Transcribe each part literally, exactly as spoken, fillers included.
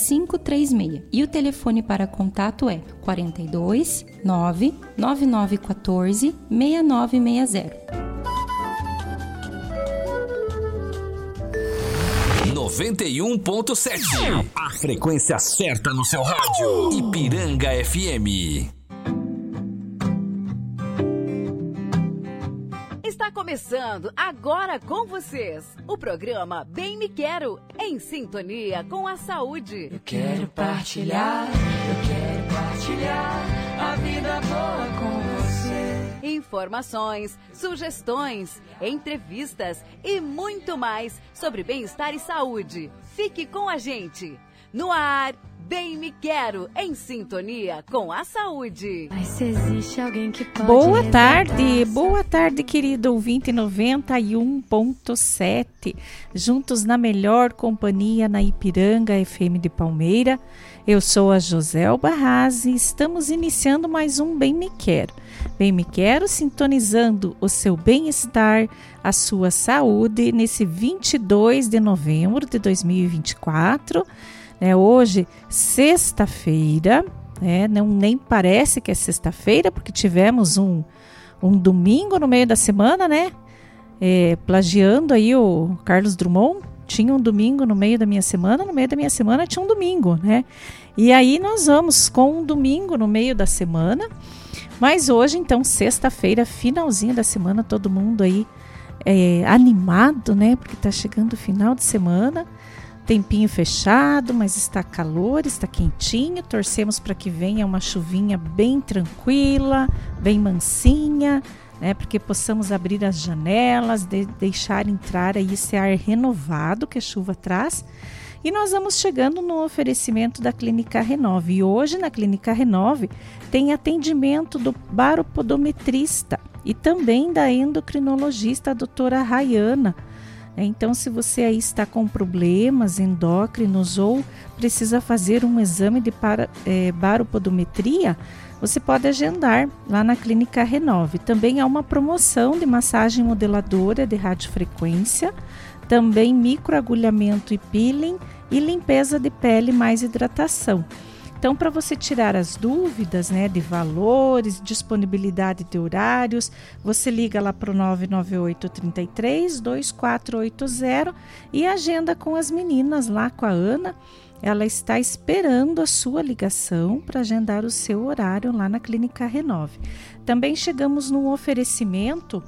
cinco três seis. E o telefone para contato é quarenta e dois, nove nove nove um quatro, seis nove seis zero. noventa e um ponto sete. A frequência certa no seu rádio. Ipiranga F M. Está começando agora com vocês o programa Bem Me Quero, em sintonia com a saúde. Eu quero partilhar, eu quero partilhar a vida boa com você. Informações, sugestões, entrevistas e muito mais sobre bem-estar e saúde. Fique com a gente. No ar, Bem Me Quero, em sintonia com a saúde. Mas se existe alguém que pode Boa tarde, boa tarde, querido ouvinte noventa e um ponto sete. Juntos na melhor companhia na Ipiranga F M de Palmeira. Eu sou a Joselba Arras e estamos iniciando mais um Bem Me Quero. Bem Me Quero, sintonizando o seu bem-estar, a sua saúde, nesse vinte e dois de novembro de dois mil e vinte e quatro. É hoje, sexta-feira, né? Não, nem parece que é sexta-feira, porque tivemos um, um domingo no meio da semana, né? É, plagiando aí o Carlos Drummond, tinha um domingo no meio da minha semana, no meio da minha semana tinha um domingo, né? E aí nós vamos com um domingo no meio da semana, mas hoje, então, sexta-feira, finalzinho da semana, todo mundo aí é, animado, né? Porque tá chegando o final de semana. Tempinho fechado, mas está calor, está quentinho. Torcemos para que venha uma chuvinha bem tranquila, bem mansinha, né? Porque possamos abrir as janelas, de, deixar entrar aí esse ar renovado que a chuva traz. E nós vamos chegando no oferecimento da Clínica Renove. E hoje na Clínica Renove tem atendimento do baropodometrista e também da endocrinologista, a doutora Rayana. Então, se você aí está com problemas endócrinos ou precisa fazer um exame de para, é, baropodometria, você pode agendar lá na Clínica Renove. Também há uma promoção de massagem modeladora de radiofrequência, também microagulhamento e peeling e limpeza de pele mais hidratação. Então, para você tirar as dúvidas, né, de valores, disponibilidade de horários, você liga lá para o nove nove oito, três três, dois quatro oito zero e agenda com as meninas lá, com a Ana. Ela está esperando a sua ligação para agendar o seu horário lá na Clínica Renove. Também chegamos no oferecimento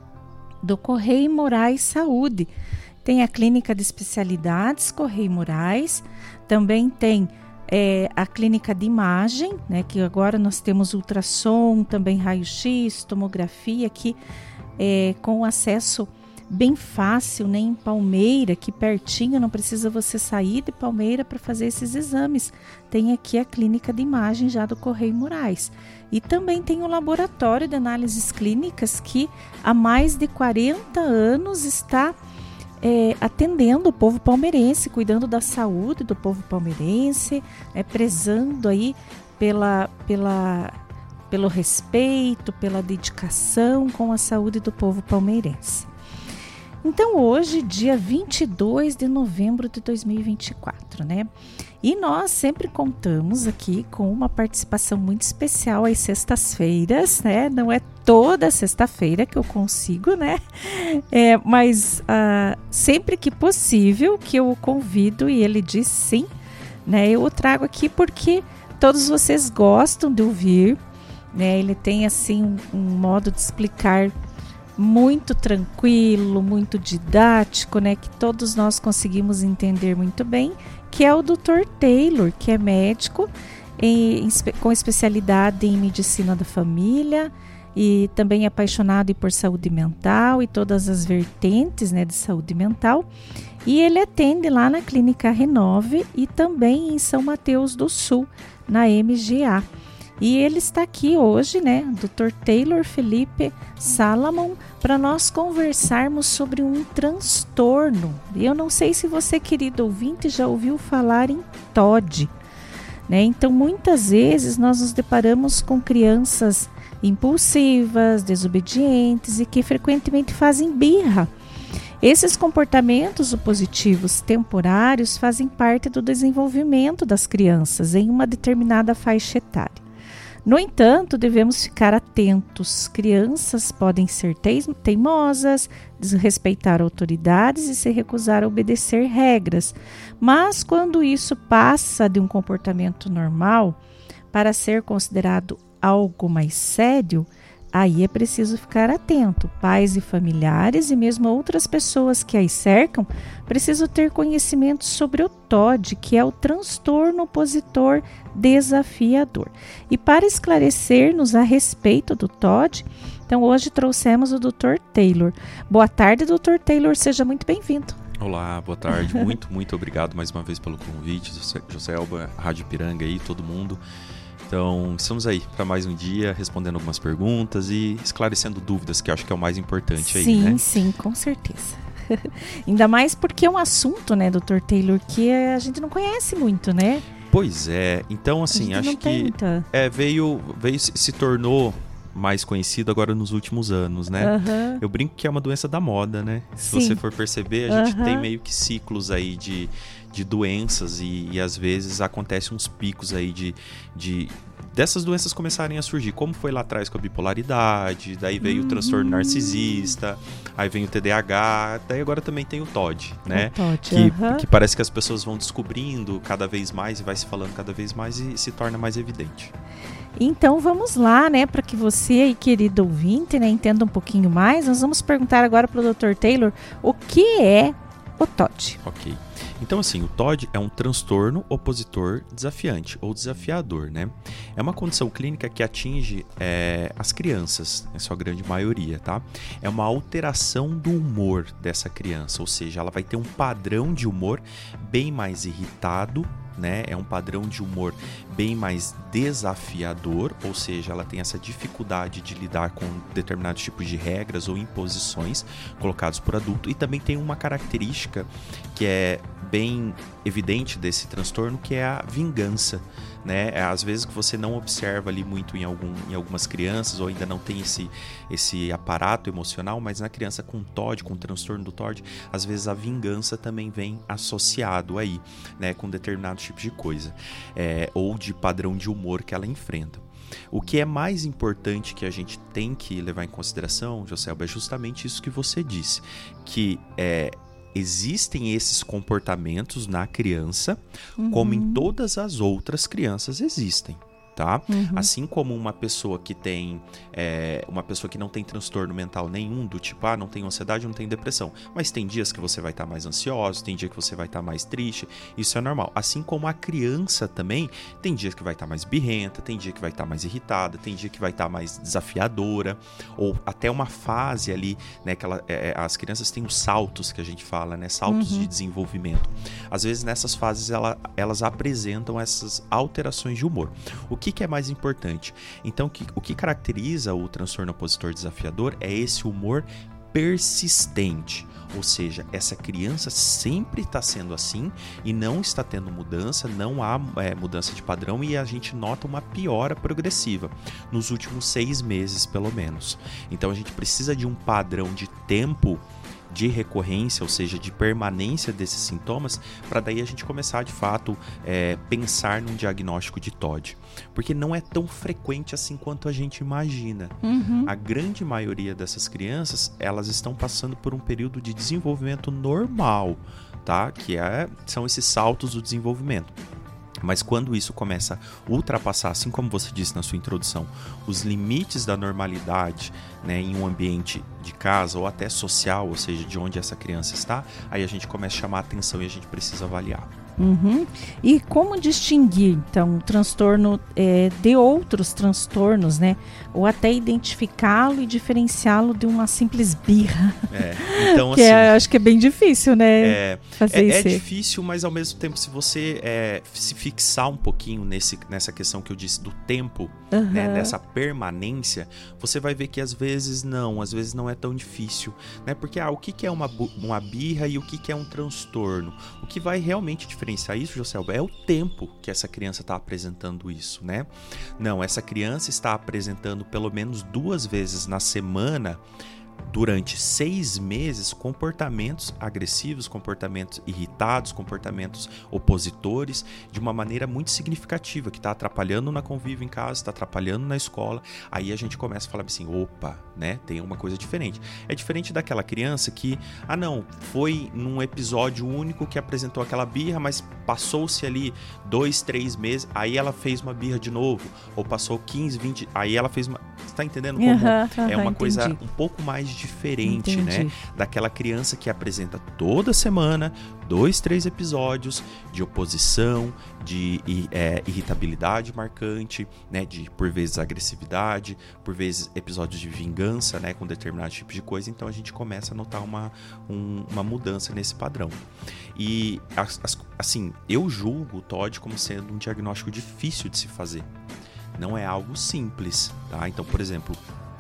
do Correia Moraes Saúde. Tem a Clínica de Especialidades Correia Moraes, também tem É, a clínica de imagem, né, que agora nós temos ultrassom, também raio-x, tomografia, aqui é, com acesso bem fácil, né, em Palmeira, aqui pertinho, não precisa você sair de Palmeira para fazer esses exames. Tem aqui a clínica de imagem já do Correia Moraes. E também tem o laboratório de análises clínicas que há mais de quarenta anos está É, atendendo o povo palmeirense, cuidando da saúde do povo palmeirense, é, prezando aí pela, pela, pelo respeito, pela dedicação com a saúde do povo palmeirense. Então hoje, dia vinte e dois de novembro de dois mil e vinte e quatro, né? E nós sempre contamos aqui com uma participação muito especial às sextas-feiras, né? Não é toda sexta-feira que eu consigo, né? É, mas uh, sempre que possível que eu o convido e ele diz sim, né? Eu o trago aqui porque todos vocês gostam de ouvir, né? Ele tem assim um, um modo de explicar muito tranquilo, muito didático, né? Que todos nós conseguimos entender muito bem, que é o doutor Taylor, que é médico em, com especialidade em medicina da família e também apaixonado por saúde mental e todas as vertentes, né, de saúde mental. E ele atende lá na Clínica Renove e também em São Mateus do Sul, na M G A. E ele está aqui hoje, né, doutor Taylor Felipe Salamon, para nós conversarmos sobre um transtorno. Eu não sei se você, querido ouvinte, já ouviu falar em T O D, né? Então, muitas vezes nós nos deparamos com crianças impulsivas, desobedientes e que frequentemente fazem birra. Esses comportamentos opositivos temporários fazem parte do desenvolvimento das crianças em uma determinada faixa etária. No entanto, devemos ficar atentos. Crianças podem ser teimosas, desrespeitar autoridades e se recusar a obedecer regras. Mas quando isso passa de um comportamento normal para ser considerado algo mais sério, aí é preciso ficar atento. Pais e familiares e mesmo outras pessoas que as cercam precisam ter conhecimento sobre o T O D, que é o transtorno opositor desafiador. E para esclarecer-nos a respeito do T O D, então hoje trouxemos o doutor Taylor. Boa tarde, doutor Taylor, seja muito bem-vindo. Olá, boa tarde, muito, muito obrigado mais uma vez pelo convite, Joselba, Rádio Ipiranga aí, todo mundo. Então, estamos aí para mais um dia, respondendo algumas perguntas e esclarecendo dúvidas, que eu acho que é o mais importante aí, sim, né? Sim, sim, com certeza. Ainda mais porque é um assunto, né, doutor Taylor, que a gente não conhece muito, né? Pois é, então assim, acho que é, veio, veio, se tornou mais conhecido agora nos últimos anos, né? Uhum. Eu brinco que é uma doença da moda, né? Se Sim. você for perceber, a gente uhum. tem meio que ciclos aí de, de doenças e, e às vezes acontecem uns picos aí de, de dessas doenças começarem a surgir, como foi lá atrás com a bipolaridade, daí veio uhum. o transtorno narcisista, aí vem o T D A H, daí agora também tem o T O D, né? O T O D, que, uhum. que parece que as pessoas vão descobrindo cada vez mais e vai se falando cada vez mais e se torna mais evidente. Então vamos lá, né, para que você aí, querido ouvinte, né, entenda um pouquinho mais. Nós vamos perguntar agora para o doutor Taylor o que é o T O D. Ok. Então assim, o T O D é um transtorno opositor desafiante ou desafiador, né? É uma condição clínica que atinge é, as crianças, em sua grande maioria, tá? É uma alteração do humor dessa criança, ou seja, ela vai ter um padrão de humor bem mais irritado, né? É um padrão de humor bem mais desafiador, ou seja, ela tem essa dificuldade de lidar com determinados tipos de regras ou imposições colocados por adulto, e também tem uma característica que é bem evidente desse transtorno, que é a vingança, né? É, às vezes que você não observa ali muito em, algum, em algumas crianças, ou ainda não tem esse, esse aparato emocional, mas na criança com T O D, com o transtorno do T O D, às vezes a vingança também vem associado aí, né, com determinados tipos de coisa, é, ou de padrão de humor que ela enfrenta. O que é mais importante que a gente tem que levar em consideração, Joselba, é justamente isso que você disse, que é existem esses comportamentos na criança, uhum. como em todas as outras crianças existem. Tá? Uhum. Assim como uma pessoa que tem é, uma pessoa que não tem transtorno mental nenhum, do tipo, ah, não tem ansiedade, não tem depressão, mas tem dias que você vai estar mais ansioso, tem dia que você vai estar mais triste, isso é normal. Assim como a criança também tem dias que vai estar mais birrenta, tem dia que vai estar mais irritada, tem dia que vai estar mais desafiadora, ou até uma fase ali, né, que ela, é, as crianças têm os saltos que a gente fala, né, saltos uhum. de desenvolvimento. Às vezes nessas fases ela, elas apresentam essas alterações de humor. O que O que é mais importante? Então, o que caracteriza o transtorno opositor desafiador é esse humor persistente, ou seja, essa criança sempre está sendo assim e não está tendo mudança, não há é, mudança de padrão, e a gente nota uma piora progressiva nos últimos seis meses, pelo menos. Então, a gente precisa de um padrão de tempo de recorrência, ou seja, de permanência desses sintomas, para daí a gente começar de fato é, pensar num diagnóstico de T O D, porque não é tão frequente assim quanto a gente imagina. Uhum. A grande maioria dessas crianças, elas estão passando por um período de desenvolvimento normal, tá? Que é, são esses saltos do desenvolvimento. Mas quando isso começa a ultrapassar, assim como você disse na sua introdução, os limites da normalidade, né, em um ambiente de casa ou até social, ou seja, de onde essa criança está, aí a gente começa a chamar a atenção e a gente precisa avaliar. Uhum. E como distinguir, então, o transtorno é, de outros transtornos, né? Ou até identificá-lo e diferenciá-lo de uma simples birra. É, então, que assim, é, acho que é bem difícil, né? É, fazer é, isso. É difícil, mas ao mesmo tempo, se você é, se fixar um pouquinho nesse, nessa questão que eu disse do tempo, uhum. né, nessa permanência, você vai ver que às vezes não, às vezes não é tão difícil, né? Porque ah, o que, que é uma, uma birra e o que, que é um transtorno? O que vai realmente diferenciar isso, Joselba, é o tempo que essa criança está apresentando isso, né? Não, essa criança está apresentando pelo menos duas vezes na semana durante seis meses, comportamentos agressivos, comportamentos irritados, comportamentos opositores, de uma maneira muito significativa, que está atrapalhando na convívio em casa, está atrapalhando na escola. Aí a gente começa a falar assim, opa, né, tem uma coisa diferente. É diferente daquela criança que, ah não, foi num episódio único que apresentou aquela birra, mas passou-se ali dois, três meses, aí ela fez uma birra de novo, ou passou quinze, vinte, aí ela fez uma... Você tá entendendo como uhum, uhum, é uma entendi. coisa um pouco mais diferente, Entendi. né? Daquela criança que apresenta toda semana dois, três episódios de oposição, de é, irritabilidade marcante, né? De, por vezes, agressividade, por vezes, episódios de vingança, né? Com determinado tipo de coisa. Então, a gente começa a notar uma, um, uma mudança nesse padrão. E, as, as, assim, eu julgo o T O D como sendo um diagnóstico difícil de se fazer. Não é algo simples, tá? Então, por exemplo,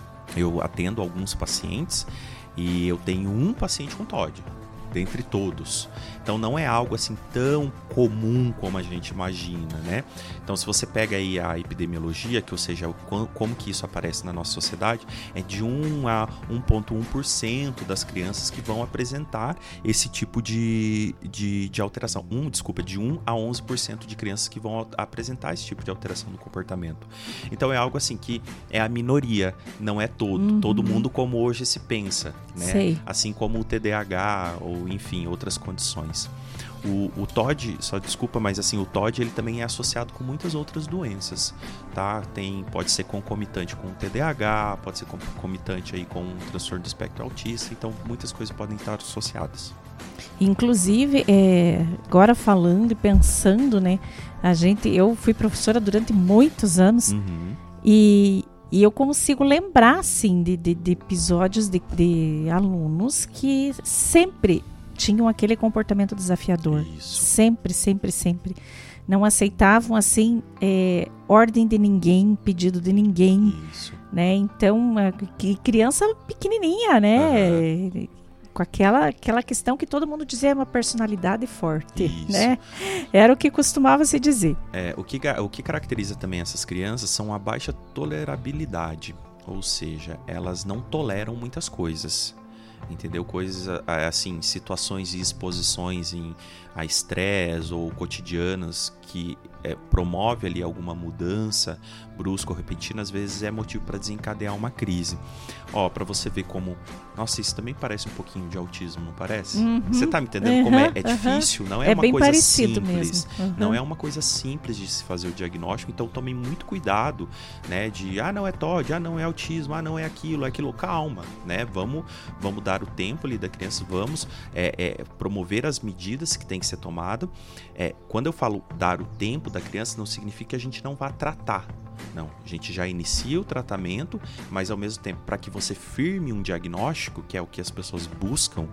eu atendo alguns pacientes e eu tenho um paciente com T O D, dentre todos. Então não é algo assim tão comum como a gente imagina, né? Então se você pega aí a epidemiologia, que ou seja, como que isso aparece na nossa sociedade, é de um a um vírgula um por cento das crianças que vão apresentar esse tipo de, de, de alteração. Um, desculpa, de um a onze por cento de crianças que vão apresentar esse tipo de alteração do comportamento. Então é algo assim que é a minoria, não é todo. Uhum. Todo mundo como hoje se pensa, né? Sei. Assim como o T D A H ou enfim, outras condições. O, o T O D, só desculpa, mas assim, o T O D ele também é associado com muitas outras doenças, tá? Tem, pode ser concomitante com o T D A H, pode ser concomitante aí com o transtorno do espectro autista, então muitas coisas podem estar associadas. Inclusive, é, agora falando e pensando, né, a gente, eu fui professora durante muitos anos uhum. e, e eu consigo lembrar, assim, de, de, de episódios de, de alunos que sempre tinham aquele comportamento desafiador. Isso. Sempre, sempre, sempre. Não aceitavam, assim, é, ordem de ninguém, pedido de ninguém. Isso. Né? Então, que criança pequenininha, né? Uhum. Com aquela, aquela questão que todo mundo dizia, é uma personalidade forte. Isso. Né? Era o que costumava se dizer. É, o, que, o que caracteriza também essas crianças são a baixa tolerabilidade. Ou seja, elas não toleram muitas coisas. Entendeu? Coisas assim, situações e exposições em, a estresse ou cotidianas que é, promove ali alguma mudança brusca ou repentina, às vezes é motivo para desencadear uma crise. Ó, para você ver como, nossa, isso também parece um pouquinho de autismo, não parece? Uhum. Você tá me entendendo uhum, como é, é difícil? Não é, é uma bem coisa parecido simples. Mesmo. Uhum. Não é uma coisa simples de se fazer o diagnóstico, então tomem muito cuidado, né, de, ah, não é T O D, ah, não é autismo, ah, não é aquilo, é aquilo. Calma, né, vamos, vamos dar o tempo ali da criança, vamos é, é, promover as medidas que tem que ser tomado. É, quando eu falo dar o tempo da criança, não significa que a gente não vá tratar. Não, a gente já inicia o tratamento, mas ao mesmo tempo, para que você firme um diagnóstico, que é o que as pessoas buscam,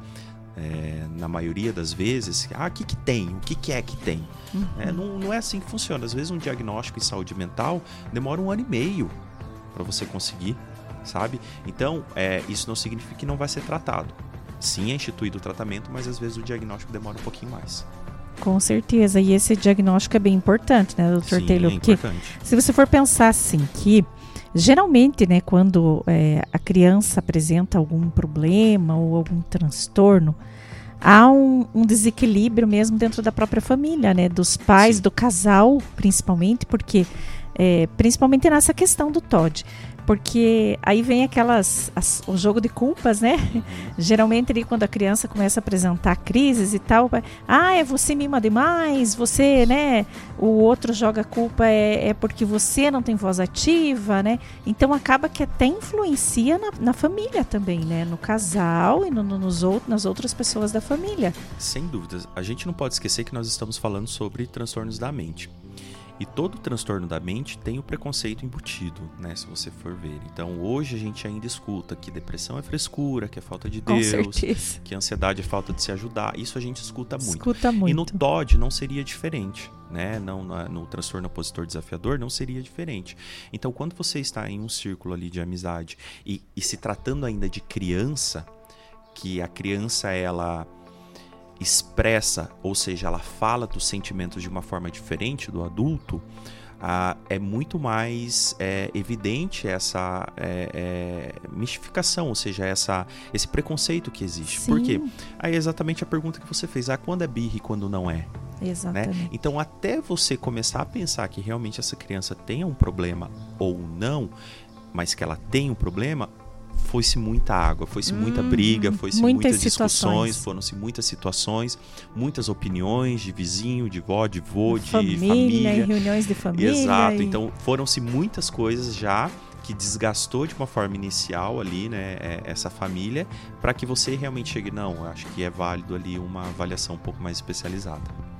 é, na maioria das vezes, ah, o que que tem? O que que é que tem? Uhum. É, não, não é assim que funciona. Às vezes um diagnóstico em saúde mental demora um ano e meio para você conseguir, sabe? Então, é, isso não significa que não vai ser tratado. Sim, é instituído o tratamento, mas às vezes o diagnóstico demora um pouquinho mais. Com certeza, e esse diagnóstico é bem importante, né, doutor Sim, Taylor? é Porque importante. Se você for pensar assim, que geralmente, né, quando é, a criança apresenta algum problema ou algum transtorno, há um, um desequilíbrio mesmo dentro da própria família, né, dos pais, Sim. do casal, principalmente, porque é, principalmente nessa questão do T O D. Porque aí vem aquelas, as, o jogo de culpas, né? Uhum. Geralmente ali quando a criança começa a apresentar crises e tal, ah, é você mima demais, você, né? O outro joga a culpa é, é porque você não tem voz ativa, né? Então acaba que até influencia na, na família também, né? No casal e no, no, nos out, nas outras pessoas da família. Sem dúvidas. A gente não pode esquecer que nós estamos falando sobre transtornos da mente. E todo transtorno da mente tem o preconceito embutido, né, se você for ver. Então, hoje a gente ainda escuta que depressão é frescura, que é falta de Deus, Com certeza. que ansiedade é falta de se ajudar. Isso a gente escuta muito. Escuta muito. E no T O D não seria diferente, né? Não, no, no transtorno opositor desafiador não seria diferente. Então, quando você está em um círculo ali de amizade e, e se tratando ainda de criança, que a criança, ela expressa, ou seja, ela fala dos sentimentos de uma forma diferente do adulto, ah, é muito mais é, evidente essa é, é, mistificação, ou seja, essa, esse preconceito que existe. Sim. Por quê? Aí é exatamente a pergunta que você fez, ah, quando é birra e quando não é? Exatamente. Né? Então, até você começar a pensar que realmente essa criança tenha um problema ou não, mas que ela tem um problema, foi-se muita água, foi-se hum, muita briga, foi-se muitas, muitas discussões, foram-se muitas situações, muitas opiniões de vizinho, de vó, de vô, de família. família. Em reuniões de família. Exato, e... então foram-se muitas coisas já que desgastou de uma forma inicial ali, né, essa família, para que você realmente chegue, não, eu acho que é válido ali uma avaliação um pouco mais especializada.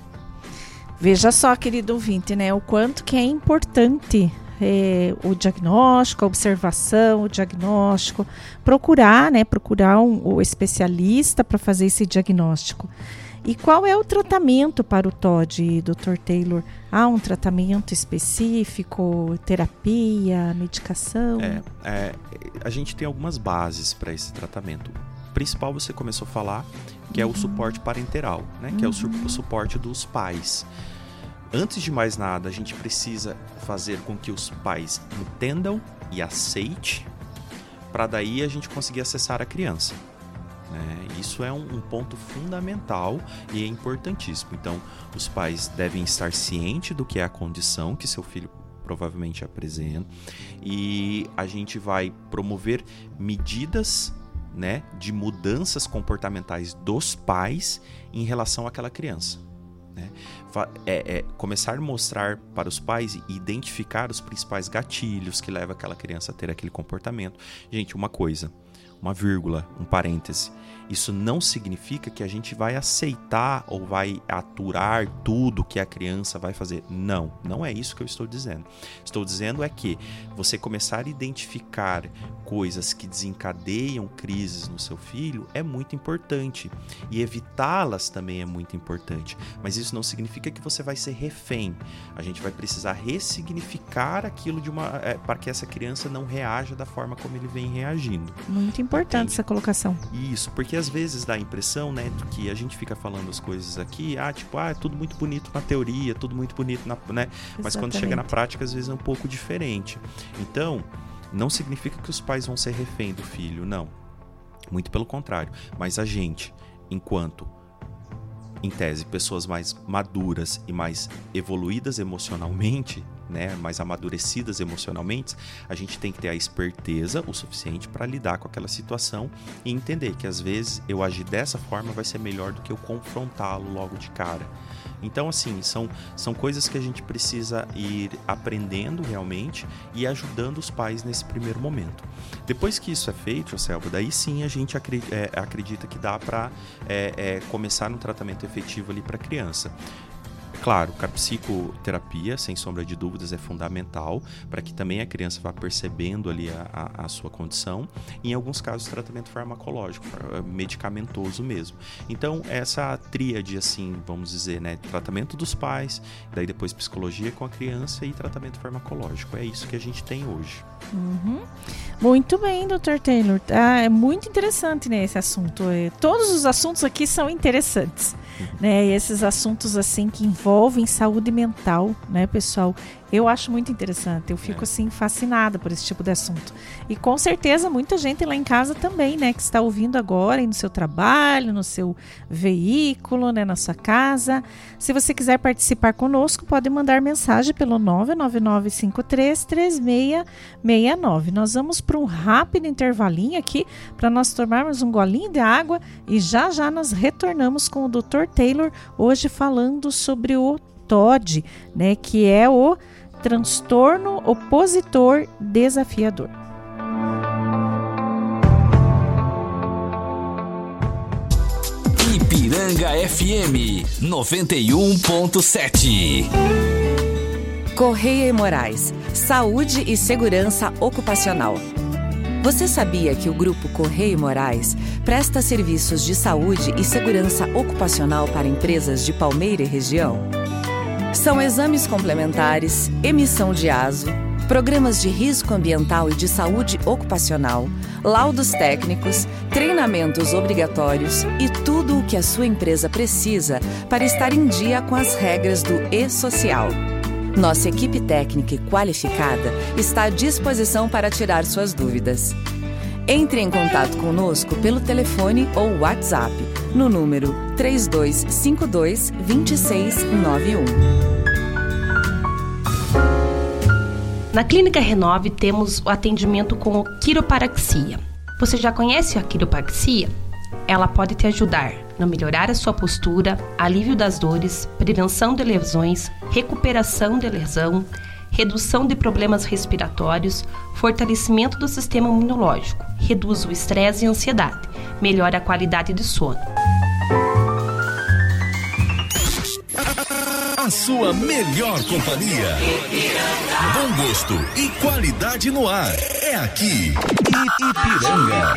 Veja só, querido ouvinte, né, o quanto que é importante é, o diagnóstico, a observação, o diagnóstico, procurar, né, procurar um, o especialista para fazer esse diagnóstico. E qual é o tratamento para o T O D, doutor Taylor? Há um tratamento específico, terapia, medicação? É, é, a gente tem algumas bases para esse tratamento. O principal você começou a falar, que é o suporte parenteral, né? Que uhum. é o, su- o suporte dos pais. Antes de mais nada, a gente precisa fazer com que os pais entendam e aceitem, para daí a gente conseguir acessar a criança. É, isso é um, um ponto fundamental e é importantíssimo. Então, os pais devem estar cientes do que é a condição que seu filho provavelmente apresenta, e a gente vai promover medidas, né, de mudanças comportamentais dos pais em relação àquela criança. Né? É, é, começar a mostrar para os pais e identificar os principais gatilhos que levam aquela criança a ter aquele comportamento. Gente, uma coisa, uma vírgula, um parêntese. Isso não significa que a gente vai aceitar ou vai aturar tudo que a criança vai fazer. Não, não é isso que eu estou dizendo. Estou dizendo é que você começar a identificar coisas que desencadeiam crises no seu filho é muito importante. E evitá-las também é muito importante. Mas isso não significa que você vai ser refém. A gente vai precisar ressignificar aquilo de uma, é, para que essa criança não reaja da forma como ele vem reagindo. Muito importante. Entende? Essa colocação. Isso, porque às vezes dá a impressão, né, que a gente fica falando as coisas aqui, ah, tipo, ah, é tudo muito bonito na teoria, tudo muito bonito, na, né? Mas quando chega na prática, às vezes é um pouco diferente. Então, não significa que os pais vão ser refém do filho, não. Muito pelo contrário. Mas a gente, enquanto, em tese, pessoas mais maduras e mais evoluídas emocionalmente, né, mais amadurecidas emocionalmente, a gente tem que ter a esperteza o suficiente para lidar com aquela situação e entender que às vezes eu agir dessa forma vai ser melhor do que eu confrontá-lo logo de cara. Então, assim, são, são coisas que a gente precisa ir aprendendo realmente e ajudando os pais nesse primeiro momento. Depois que isso é feito, Joselva, daí sim a gente acredita, é, acredita que dá para é, é, começar um tratamento efetivo ali para a criança. Claro, a psicoterapia, sem sombra de dúvidas, é fundamental para que também a criança vá percebendo ali a, a, a sua condição. E, em alguns casos, tratamento farmacológico, medicamentoso mesmo. Então, essa tríade, assim, vamos dizer, né, tratamento dos pais, daí depois psicologia com a criança e tratamento farmacológico. É isso que a gente tem hoje. Uhum. Muito bem, doutor Taylor. Ah, é muito interessante, né, esse assunto. É, todos os assuntos aqui são interessantes. Né, e esses assuntos assim que envolvem saúde mental, né, pessoal, eu acho muito interessante, eu fico é. assim fascinada por esse tipo de assunto, e com certeza muita gente lá em casa também, né, que está ouvindo agora, e no seu trabalho, no seu veículo, né, na sua casa. Se você quiser participar conosco, pode mandar mensagem pelo nove nove nove cinco três três seis seis nove. Nós vamos para um rápido intervalinho aqui, para nós tomarmos um golinho de água, e já já nós retornamos com o doutor Taylor, hoje falando sobre o T O D, né, que é o transtorno opositor desafiador. Ipiranga F M noventa e um ponto sete. Correia e Moraes, Saúde e Segurança Ocupacional. Você sabia que o Grupo Correia e Moraes presta serviços de saúde e segurança ocupacional para empresas de Palmeira e região? São exames complementares, emissão de aso, programas de risco ambiental e de saúde ocupacional, laudos técnicos, treinamentos obrigatórios e tudo o que a sua empresa precisa para estar em dia com as regras do E-Social. Nossa equipe técnica e qualificada está à disposição para tirar suas dúvidas. Entre em contato conosco pelo telefone ou WhatsApp no número três dois cinco dois, dois seis nove um. Na Clínica Renove temos o atendimento com quiropraxia. Você já conhece a quiropraxia? Ela pode te ajudar a melhorar a sua postura, alívio das dores, prevenção de lesões, recuperação de lesão, redução de problemas respiratórios, fortalecimento do sistema imunológico, reduz o estresse e a ansiedade, melhora a qualidade de sono. A sua melhor companhia. Bom gosto e qualidade no ar. É aqui, Ipiranga.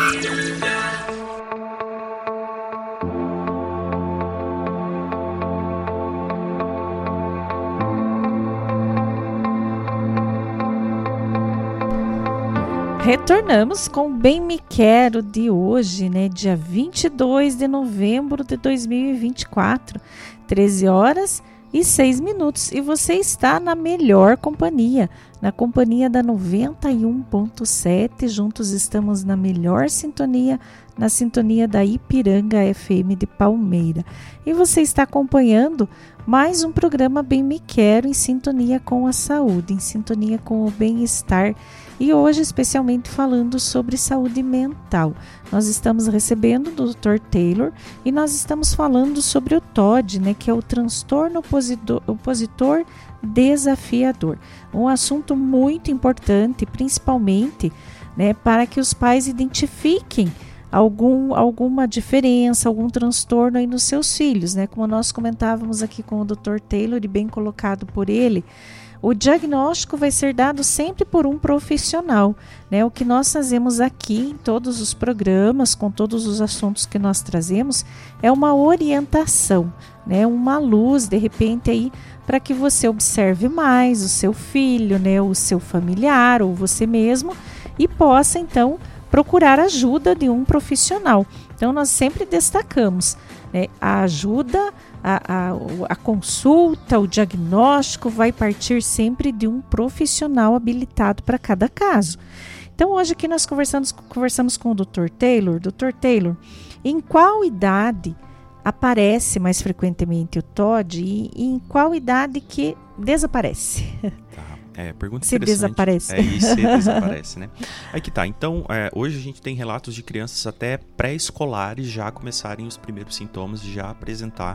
Retornamos com o Bem Me Quero de hoje, né? Dia vinte e dois de novembro de dois mil e vinte e quatro, treze horas e seis minutos. E você está na melhor companhia, na companhia da noventa e um ponto sete. Juntos estamos na melhor sintonia, na sintonia da Ipiranga F M de Palmeira. E você está acompanhando mais um programa Bem Me Quero, em sintonia com a saúde, em sintonia com o bem-estar. E hoje, especialmente falando sobre saúde mental. Nós estamos recebendo o doutor Taylor e nós estamos falando sobre o T O D, né, que é o transtorno opositor, opositor desafiador. Um assunto muito importante, principalmente, né, para que os pais identifiquem algum, alguma diferença, algum transtorno aí nos seus filhos, né? Como nós comentávamos aqui com o doutor Taylor e bem colocado por ele, o diagnóstico vai ser dado sempre por um profissional, né? O que nós fazemos aqui em todos os programas, com todos os assuntos que nós trazemos, é uma orientação, né? Uma luz, de repente, aí para que você observe mais o seu filho, né? O seu familiar ou você mesmo e possa, então, procurar ajuda de um profissional. Então, nós sempre destacamos, né, a ajuda, a, a, a consulta, o diagnóstico vai partir sempre de um profissional habilitado para cada caso. Então, hoje aqui nós conversamos, conversamos com o doutor Taylor. doutor Taylor, em qual idade aparece mais frequentemente o T O D e, e em qual idade que desaparece? Tá. É, pergunta se interessante. desaparece. É, e se desaparece, né? Aí que tá. Então, é, hoje a gente tem relatos de crianças até pré-escolares já começarem os primeiros sintomas de já apresentar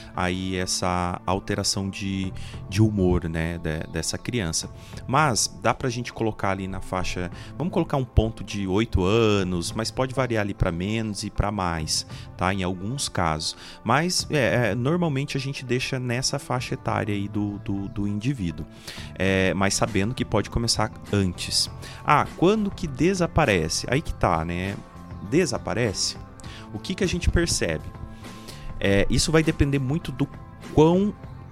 aí essa alteração de, de humor, né, de, dessa criança. Mas dá pra gente colocar ali na faixa, vamos colocar um ponto de oito anos, mas pode variar ali para menos e para mais, tá? Em alguns casos. Mas é, é, normalmente a gente deixa nessa faixa etária aí do, do, do indivíduo. É, mas sabendo que pode começar antes. Ah, quando que desaparece? Aí que tá, né? Desaparece. O que que a gente percebe? É, isso vai depender muito do quão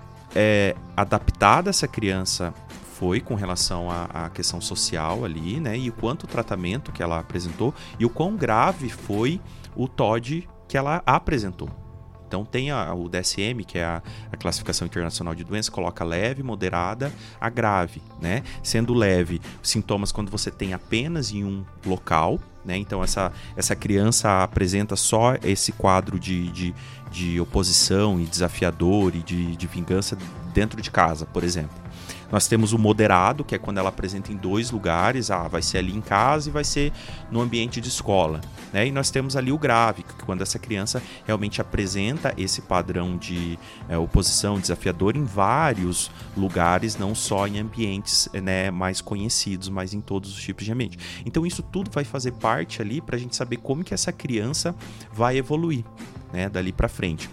é, adaptada essa criança foi com relação à, à questão social ali, né? E o quanto o tratamento que ela apresentou e o quão grave foi o T O D que ela apresentou. Então tem a, o D S M, que é a, a classificação internacional de doenças, coloca leve, moderada a grave, né? Sendo leve, sintomas quando você tem apenas em um local, né? Então essa, essa criança apresenta só esse quadro de, de, de oposição e desafiador e de, de vingança dentro de casa, por exemplo. Nós temos o moderado, que é quando ela apresenta em dois lugares, ah, vai ser ali em casa e vai ser no ambiente de escola, né? E nós temos ali o grave, que é quando essa criança realmente apresenta esse padrão de é, oposição desafiador em vários lugares, não só em ambientes, né, mais conhecidos, mas em todos os tipos de ambiente. Então isso tudo vai fazer parte ali para a gente saber como que essa criança vai evoluir, né, dali para frente.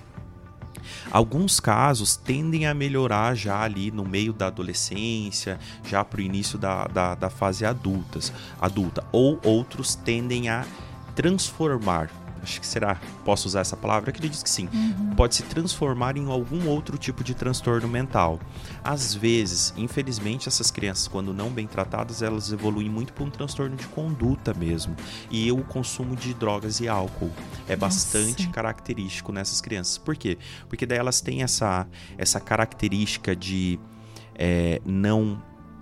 Alguns casos tendem a melhorar já ali no meio da adolescência, já para o início da, da, da fase adultas, adulta, ou outros tendem a transformar. Acho que será, posso usar essa palavra? Eu acredito que sim. Uhum. Pode se transformar em algum outro tipo de transtorno mental. Às vezes, infelizmente, essas crianças, quando não bem tratadas, elas evoluem muito para um transtorno de conduta mesmo. E o consumo de drogas e álcool é bastante Nossa. característico nessas crianças. Por quê? Porque daí elas têm essa, essa característica de é, não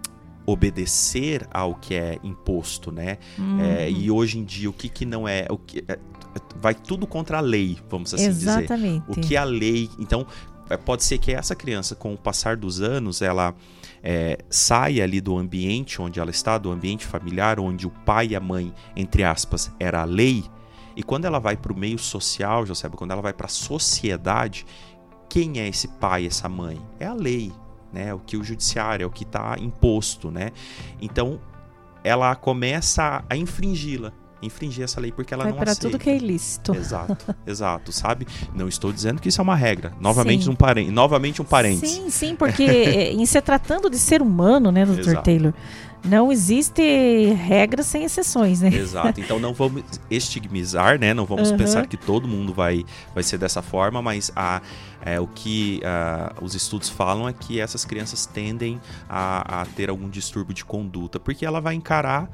obedecer ao que é imposto, né? Uhum. É, e hoje em dia, o que, que não é... O que, é, vai tudo contra a lei, vamos assim Exatamente. dizer. O que a lei... Então, pode ser que essa criança, com o passar dos anos, ela é, saia ali do ambiente onde ela está, do ambiente familiar, onde o pai e a mãe, entre aspas, era a lei. E quando ela vai para o meio social, Joseba, quando ela vai para a sociedade, quem é esse pai, essa mãe? É a lei, né? O que o judiciário, é o que está imposto, né? Então, ela começa a infringi-la. infringir essa lei porque ela Vai não para aceita. tudo que é ilícito. Exato, exato, sabe? Não estou dizendo que isso é uma regra. Novamente Sim. um parênteses, novamente um parênteses. Sim, sim, porque em se tratando de ser humano, né, doutor Exato. Taylor, não existe regra sem exceções, né? Exato, então não vamos estigmatizar, né? Não vamos Uhum. pensar que todo mundo vai, vai ser dessa forma, mas a, é, o que a, os estudos falam é que essas crianças tendem a, a ter algum distúrbio de conduta, porque ela vai encarar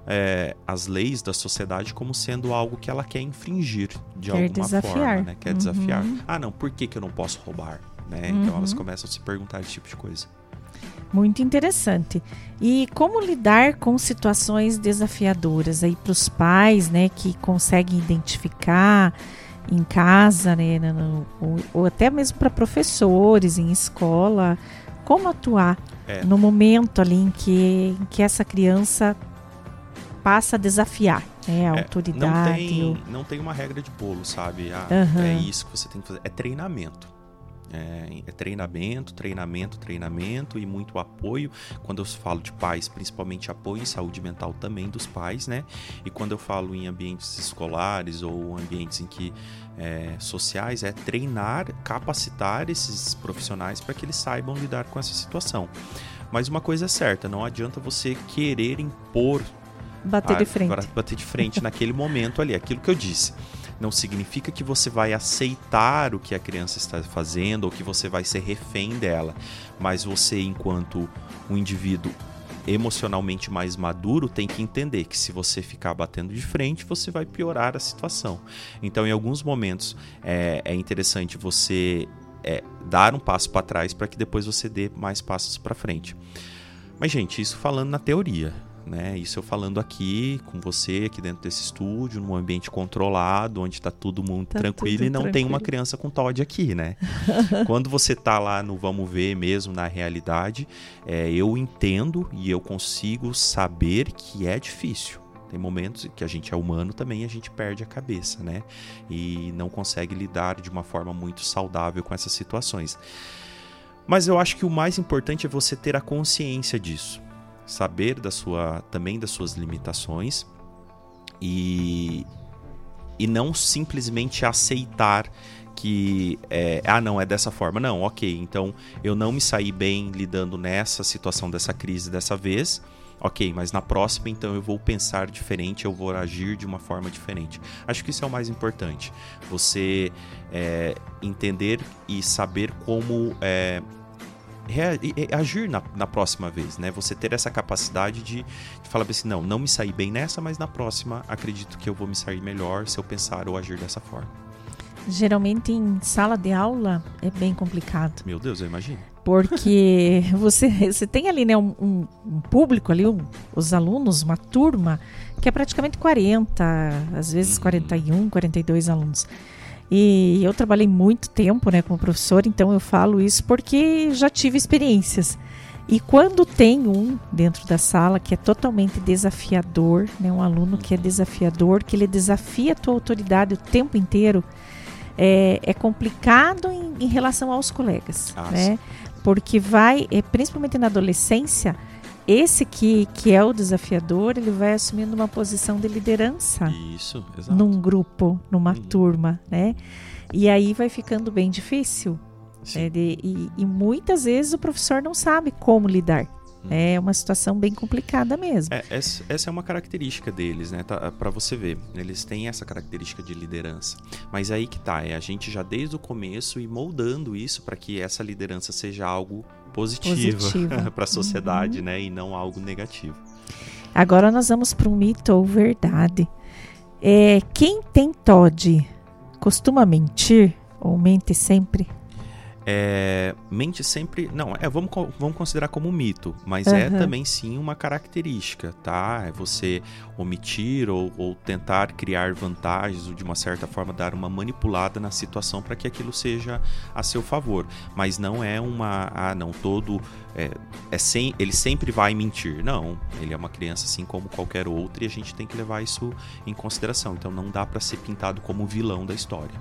É, as leis da sociedade como sendo algo que ela quer infringir de Quer alguma desafiar. forma, né? Quer Uhum. desafiar. Ah, não, por que, que eu não posso roubar? Né? Uhum. Então elas começam a se perguntar esse tipo de coisa. Muito interessante. E como lidar com situações desafiadoras aí para os pais, né, que conseguem identificar em casa, né, no, ou, ou até mesmo para professores em escola, como atuar É. no momento ali em que, em que essa criança passa a desafiar, né, a É, autoridade. não tem, ou- não tem uma regra de bolo, sabe? Ah, Aham. É isso que você tem que fazer. É treinamento. É, é treinamento, treinamento, treinamento e muito apoio. Quando eu falo de pais, principalmente apoio em saúde mental também dos pais, né? E quando eu falo em ambientes escolares ou ambientes em que é, sociais, é treinar, capacitar esses profissionais para que eles saibam lidar com essa situação. Mas uma coisa é certa, não adianta você querer impor Bater de frente. Para bater de frente naquele momento ali. Aquilo que eu disse. Não significa que você vai aceitar o que a criança está fazendo ou que você vai ser refém dela. Mas você, enquanto um indivíduo emocionalmente mais maduro, tem que entender que se você ficar batendo de frente, você vai piorar a situação. Então, em alguns momentos, é, é interessante você é, dar um passo para trás para que depois você dê mais passos para frente. Mas, gente, isso falando na teoria. Né? Isso eu falando aqui com você, aqui dentro desse estúdio, num ambiente controlado, onde está todo mundo Tá tranquilo tudo e não tranquilo. tem uma criança com T O D aqui, né? Quando você tá lá no vamos ver mesmo, na realidade, é, eu entendo e eu consigo saber que é difícil. Tem momentos que a gente é humano também e a gente perde a cabeça, né? E não consegue lidar de uma forma muito saudável com essas situações. Mas eu acho que o mais importante é você ter a consciência disso. Saber da sua, também das suas limitações e, e não simplesmente aceitar que é, ah não, é dessa forma, não, ok, então eu não me saí bem lidando nessa situação dessa crise dessa vez, ok, mas na próxima então eu vou pensar diferente, eu vou agir de uma forma diferente. Acho que isso é o mais importante, você é, entender e saber como é, Rea- agir na, na próxima vez, né? Você ter essa capacidade de, de falar assim, não, não me saí bem nessa, mas na próxima acredito que eu vou me sair melhor se eu pensar ou agir dessa forma. Geralmente em sala de aula é bem complicado. Meu Deus, eu imagino. Porque você, você tem ali, né, um, um- um público ali, um- os alunos, uma turma, que é praticamente quarenta, às vezes Uhum. quarenta e um, quarenta e dois alunos. E eu trabalhei muito tempo, né, como professor, então eu falo isso porque já tive experiências. E quando tem um dentro da sala que é totalmente desafiador, né, um aluno que é desafiador, que ele desafia a tua autoridade o tempo inteiro, é, é complicado em, em relação aos colegas, Ah, né? Porque vai, é, principalmente na adolescência, esse que, que é o desafiador, ele vai assumindo uma posição de liderança Isso, exato. num grupo, numa Uhum. turma, né? E aí vai ficando bem difícil. Sim. Né? De- e, e muitas vezes o professor não sabe como lidar. É uma situação bem complicada mesmo. É, essa, essa é uma característica deles, né? Tá, pra você ver, eles têm essa característica de liderança. Mas aí que tá, é a gente já desde o começo ir moldando isso para que essa liderança seja algo positivo Positiva. para a sociedade, né? E não algo negativo. Agora nós vamos para um mito ou verdade. É, quem tem T O D costuma mentir ou mente sempre? É, mente sempre... Não, é, vamos, vamos considerar como um mito, mas Uhum. é também sim uma característica, tá? É você omitir ou, ou tentar criar vantagens ou de uma certa forma dar uma manipulada na situação para que aquilo seja a seu favor. Mas não é uma... Ah, não, todo... É, é sem, ele sempre vai mentir. Não, ele é uma criança assim como qualquer outra e a gente tem que levar isso em consideração. Então não dá para ser pintado como o vilão da história.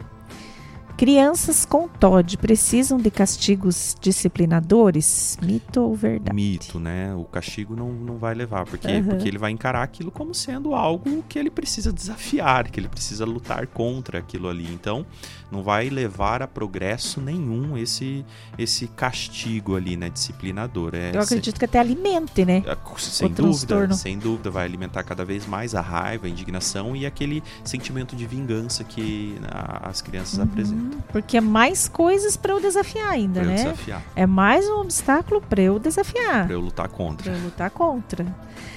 Crianças com T O D precisam de castigos disciplinadores? Mito ou verdade? Mito, né? O castigo não, não vai levar. Por quê? Uhum. Porque ele vai encarar aquilo como sendo algo que ele precisa desafiar, que ele precisa lutar contra aquilo ali. Então, não vai levar a progresso nenhum esse, esse castigo ali, né? Disciplinador. É, Eu acredito que até alimente, né? Sem o dúvida, transtorno. sem dúvida. Vai alimentar cada vez mais a raiva, a indignação e aquele sentimento de vingança que a, as crianças Uhum. apresentam. Porque é mais coisas para eu desafiar ainda, Pra eu né? desafiar. É mais um obstáculo para eu desafiar. Pra eu lutar contra. Pra eu lutar contra.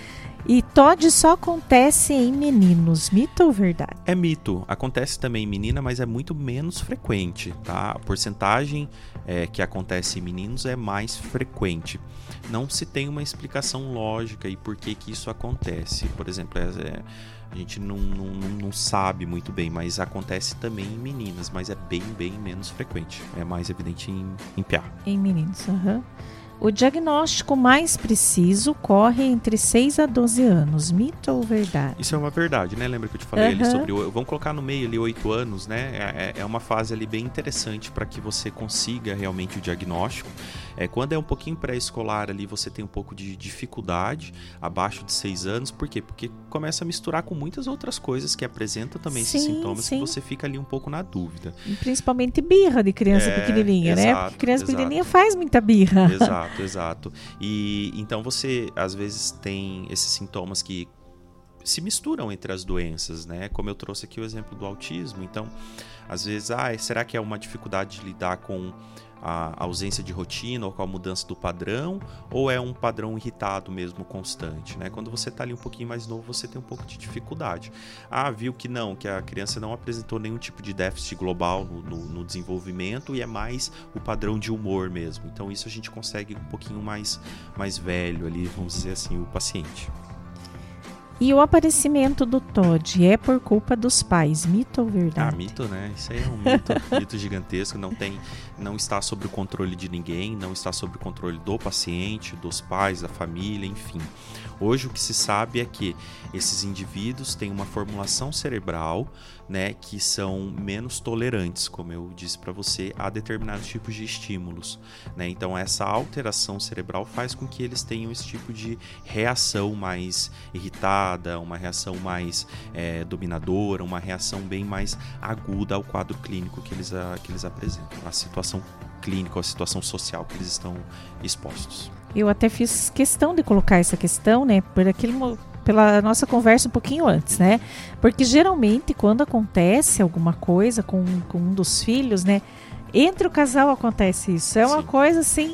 E T O D só acontece em meninos, mito ou verdade? É mito. Acontece também em menina, mas é muito menos frequente, tá? A porcentagem é, que acontece em meninos é mais frequente. Não se tem uma explicação lógica e por que que isso acontece. Por exemplo, é, é, a gente não, não, não sabe muito bem, mas acontece também em meninas, mas é bem, bem menos frequente. É mais evidente em, em piá. Em meninos, aham. O diagnóstico mais preciso corre entre seis a doze anos, mito ou verdade? Isso é uma verdade, né? Lembra que eu te falei ali Uhum. sobre... o- Vamos colocar no meio ali oito anos, né? É, é uma fase ali bem interessante para que você consiga realmente o diagnóstico. É, quando é um pouquinho pré-escolar ali, você tem um pouco de dificuldade, abaixo de seis anos. Por quê? Porque começa a misturar com muitas outras coisas que apresentam também esses Sim, sintomas sim. que você fica ali um pouco na dúvida. E principalmente birra de criança É, pequenininha, né? exato, Porque criança exato. pequenininha faz muita birra. Exato, exato. E então você, às vezes, tem esses sintomas que se misturam entre as doenças, né? Como eu trouxe aqui o exemplo do autismo. Então, às vezes, ah, será que é uma dificuldade de lidar com a ausência de rotina ou com a mudança do padrão, ou é um padrão irritado mesmo, constante, né? Quando você está ali um pouquinho mais novo, você tem um pouco de dificuldade. Ah, viu que não, que a criança não apresentou nenhum tipo de déficit global no, no, no desenvolvimento e é mais o padrão de humor mesmo. Então isso a gente consegue um pouquinho mais, mais velho ali, vamos dizer assim, o paciente. E o aparecimento do T O D é por culpa dos pais, mito ou Ah, verdade? mito, né? Isso aí é um mito, mito gigantesco, não tem, não está sob o controle de ninguém, não está sob o controle do paciente, dos pais, da família, enfim. Hoje o que se sabe é que esses indivíduos têm uma formulação cerebral, né, que são menos tolerantes, como eu disse para você, a determinados tipos de estímulos, né? Então essa alteração cerebral faz com que eles tenham esse tipo de reação mais irritada, uma reação mais é, dominadora, uma reação bem mais aguda ao quadro clínico que eles, a, que eles apresentam, a situação clínica, a situação social que eles estão expostos. Eu até fiz questão de colocar essa questão, né, por aquele, mo- pela nossa conversa um pouquinho antes, né? Porque geralmente quando acontece alguma coisa com, com um dos filhos, né, entre o casal acontece isso. É uma Sim. coisa assim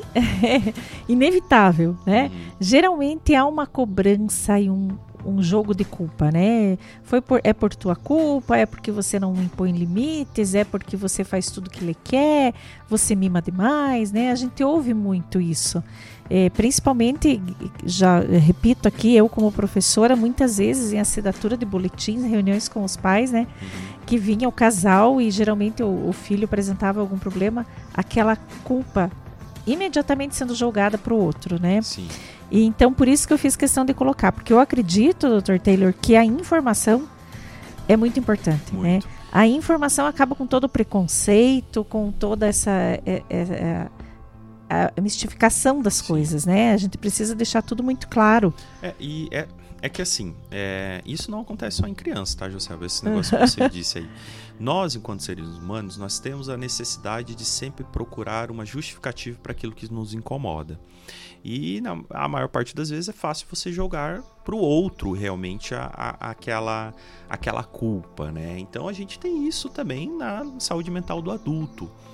inevitável, né? Uhum. Geralmente há uma cobrança e um, um jogo de culpa, né? Foi por, é por tua culpa, é porque você não impõe limites, é porque você faz tudo que ele quer, você mima demais, né? A gente ouve muito isso. É, principalmente, já repito aqui, eu como professora, muitas vezes em assinatura de boletins, reuniões com os pais, né? Uhum. Que vinha o casal e geralmente o, o filho apresentava algum problema, aquela culpa imediatamente sendo jogada para o outro, né? Sim. E então por isso que eu fiz questão de colocar, porque eu acredito, doutor Taylor, que a informação é muito importante, Muito. né? A informação acaba com todo o preconceito, com toda essa é, é, é, a mistificação das Sim. coisas, né? A gente precisa deixar tudo muito claro. É, e é, é que assim, é, isso não acontece só em criança, tá, José? Esse negócio que você disse aí. Nós, enquanto seres humanos, nós temos a necessidade de sempre procurar uma justificativa para aquilo que nos incomoda. E na, a maior parte das vezes é fácil você jogar para o outro realmente a, a, aquela, aquela culpa, né? Então a gente tem isso também na saúde mental do adulto.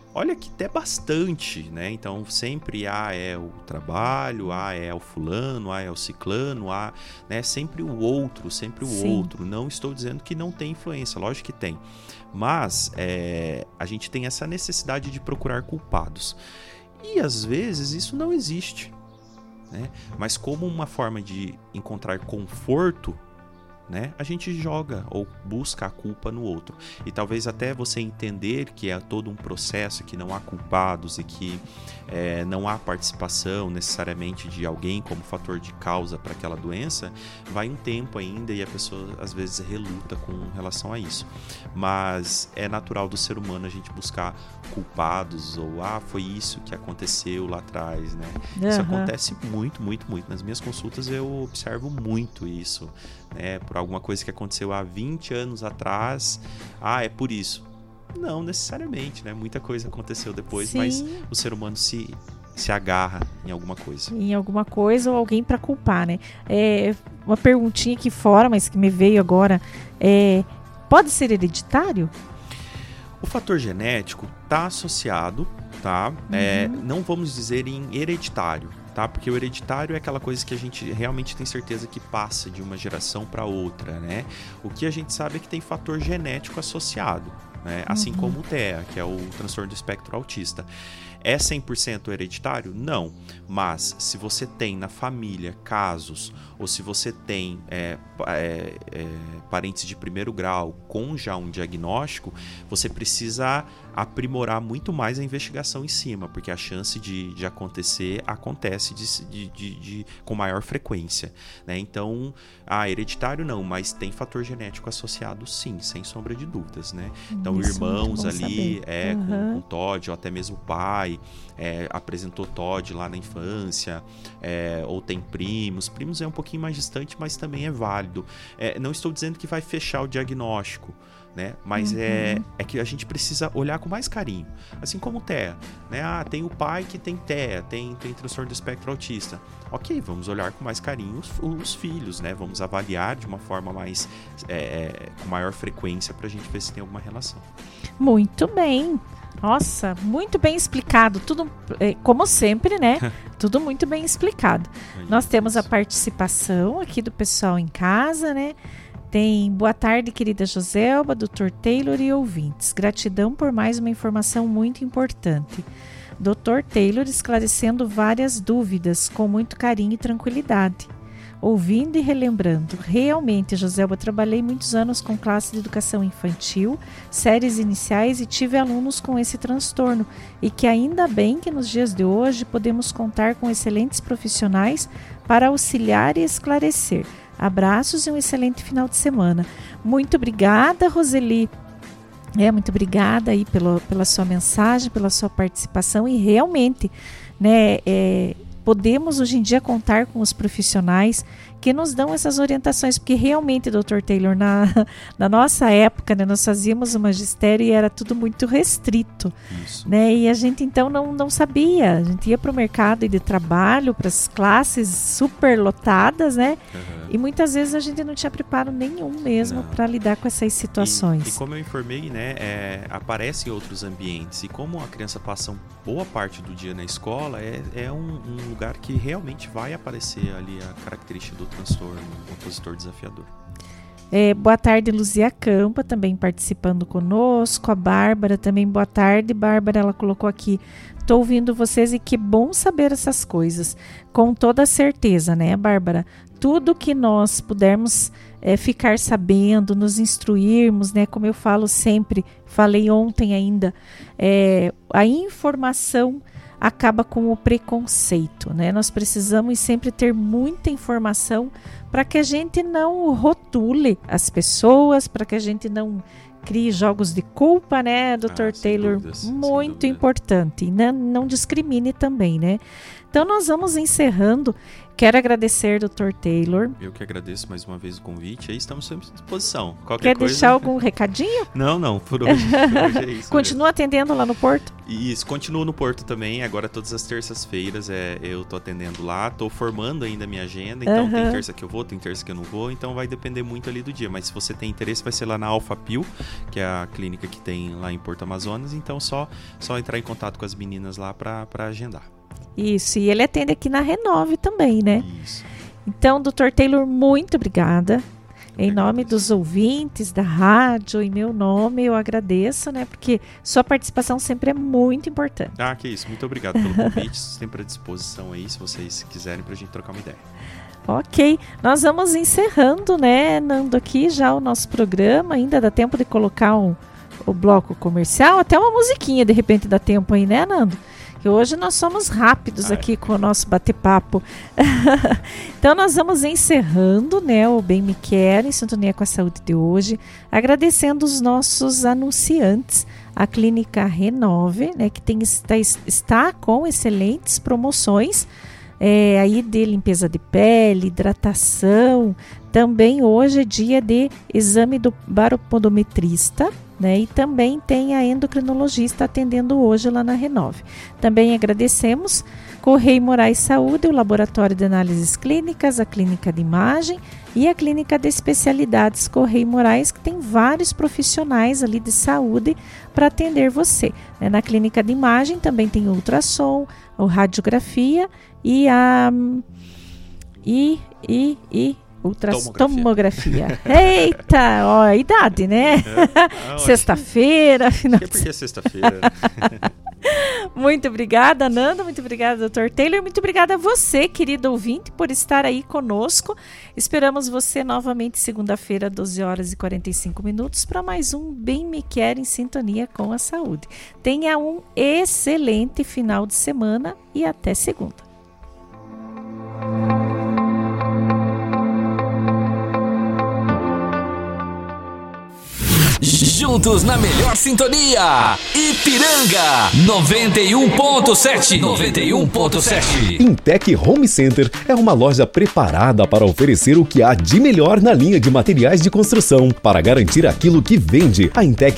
Olha que até bastante, né? Então sempre ah, é o trabalho, ah, é o fulano, ah, é o ciclano, ah, né? Sempre o outro, sempre o Sim. outro. Não estou dizendo que não tem influência, lógico que tem. Mas é, a gente tem essa necessidade de procurar culpados. E às vezes isso não existe, né? Mas como uma forma de encontrar conforto, né, a gente joga ou busca a culpa no outro. E talvez até você entender que é todo um processo, que não há culpados e que é, não há participação necessariamente de alguém como fator de causa para aquela doença, vai um tempo ainda e a pessoa às vezes reluta com relação a isso. Mas é natural do ser humano a gente buscar culpados ou ah, foi isso que aconteceu lá atrás, né? Uhum. Isso acontece muito, muito, muito. Nas minhas consultas eu observo muito isso, né? Por alguma coisa que aconteceu há vinte anos atrás, ah, é por isso. Não necessariamente, né? Muita coisa aconteceu depois, Sim. mas o ser humano se, se agarra em alguma coisa. Em alguma coisa ou alguém para culpar, né? É, uma perguntinha aqui fora, mas que me veio agora, é, pode ser hereditário? O fator genético está associado, tá? Uhum. É, não vamos dizer em hereditário, tá? Porque o hereditário é aquela coisa que a gente realmente tem certeza que passa de uma geração para outra, né? O que a gente sabe é que tem fator genético associado, né? Assim uhum. como o T E A, que é o transtorno do espectro autista. É cem por cento hereditário? Não. Mas se você tem na família casos, ou se você tem é, é, é, parentes de primeiro grau com já um diagnóstico, você precisa aprimorar muito mais a investigação em cima, porque a chance de, de acontecer acontece de, de, de, de, com maior frequência, né? Então, ah, hereditário não, mas tem fator genético associado sim, sem sombra de dúvidas, né? Então, Isso irmãos ali é, uhum. com, com T O D, ou até mesmo o pai é, apresentou T O D lá na infância, é, ou tem primos. Primos é um pouquinho mais distante, mas também é válido. É, não estou dizendo que vai fechar o diagnóstico, né? Mas uhum. é, é que a gente precisa olhar com mais carinho. Assim como o T E A, né? Ah, tem o pai que tem T E A, tem, tem transtorno do espectro autista. Ok, vamos olhar com mais carinho os, os filhos, né? Vamos avaliar de uma forma mais é, com maior frequência para a gente ver se tem alguma relação. Muito bem. Nossa, muito bem explicado. Tudo, como sempre, né? Tudo muito bem explicado. Nós temos a participação aqui do pessoal em casa, né? Tem boa tarde, querida Joselba, doutor Taylor e ouvintes. Gratidão por mais uma informação muito importante. doutor Taylor esclarecendo várias dúvidas com muito carinho e tranquilidade. Ouvindo e relembrando, realmente, Joselba, trabalhei muitos anos com classe de educação infantil, séries iniciais e tive alunos com esse transtorno e que ainda bem que nos dias de hoje podemos contar com excelentes profissionais para auxiliar e esclarecer. Abraços e um excelente final de semana. Muito obrigada, Roseli. É, muito obrigada aí pelo, pela sua mensagem, pela sua participação e realmente, né, é, podemos hoje em dia contar com os profissionais que nos dão essas orientações, porque realmente, doutor Taylor, na, na nossa época, né, nós fazíamos o magistério e era tudo muito restrito. Isso. Né, e a gente então não, não sabia, a gente ia para o mercado de trabalho, para as classes super lotadas, né? Uhum. E muitas vezes a gente não tinha preparo nenhum mesmo para lidar com essas situações. E, e como eu informei, né, é, aparece em outros ambientes, e como a criança passa boa parte do dia na escola, é, é um, um lugar que realmente vai aparecer ali a característica do transtorno opositor desafiador. É, boa tarde, Luzia Campa, também participando conosco. A Bárbara também, boa tarde. Bárbara, ela colocou aqui, estou ouvindo vocês e que bom saber essas coisas. Com toda certeza, né, Bárbara? Tudo que nós pudermos é, ficar sabendo, nos instruirmos, né? Como eu falo sempre, falei ontem ainda, é, a informação acaba com o preconceito, né? Nós precisamos sempre ter muita informação para que a gente não rotule as pessoas, para que a gente não crie jogos de culpa, né, doutor Ah, Taylor? Dúvidas, muito importante. E não, não discrimine também, né? Então nós vamos encerrando. Quero agradecer, doutor Taylor. Eu que agradeço mais uma vez o convite. Aí estamos sempre à disposição. Qualquer Quer coisa... deixar algum recadinho? Não, não. Por hoje, por hoje é isso. Continua mesmo. Atendendo lá no Porto? Isso, continuo no Porto também. Agora todas as terças-feiras é, eu tô atendendo lá. Tô formando ainda a minha agenda. Então uhum. tem terça que eu vou, tem terça que eu não vou. Então vai depender muito ali do dia. Mas se você tem interesse, vai ser lá na Alfapil, que é a clínica que tem lá em Porto Amazonas. Então só, só entrar em contato com as meninas lá para agendar. Isso, e ele atende aqui na Renove também, né? Isso. Então, doutor Taylor, muito obrigada. Eu em nome agradeço. Dos ouvintes da rádio, em meu nome, eu agradeço, né? Porque sua participação sempre é muito importante. Ah, que isso. Muito obrigado pelo convite. Sempre à disposição aí, se vocês quiserem, pra gente trocar uma ideia. Ok, nós vamos encerrando, né, Nando, aqui já o nosso programa. Ainda dá tempo de colocar um, o bloco comercial, até uma musiquinha, de repente dá tempo aí, né, Nando? Que hoje nós somos rápidos ah, aqui é. com o nosso bate-papo. Então nós vamos encerrando, né, o Bem Me Quer, em sintonia com a saúde de hoje, agradecendo os nossos anunciantes, a Clínica Renove, né, que tem, está, está com excelentes promoções, é, aí de limpeza de pele, hidratação. Também hoje é dia de exame do baropodometrista, né? E também tem a endocrinologista atendendo hoje lá na Renove. Também agradecemos Correia Moraes Saúde, o Laboratório de Análises Clínicas, a Clínica de Imagem e a Clínica de Especialidades Correia Moraes, que tem vários profissionais ali de saúde para atender você. Né? Na Clínica de Imagem também tem ultrassom, a radiografia e a... e... e... e ultrastomografia. Eita, ó, a idade, né? É. Ah, sexta-feira. Final... É porque é sexta-feira. Muito obrigada, Nanda. Muito obrigada, doutor Taylor. Muito obrigada a você, querido ouvinte, por estar aí conosco. Esperamos você novamente segunda-feira, doze horas e quarenta e cinco minutos, para mais um Bem Me Quer em sintonia com a saúde. Tenha um excelente final de semana e até segunda. Juntos na melhor sintonia, Ipiranga noventa e um ponto sete. noventa e um ponto sete. Intec Home Center é uma loja preparada para oferecer o que há de melhor na linha de materiais de construção. Para garantir aquilo que vende, a Intec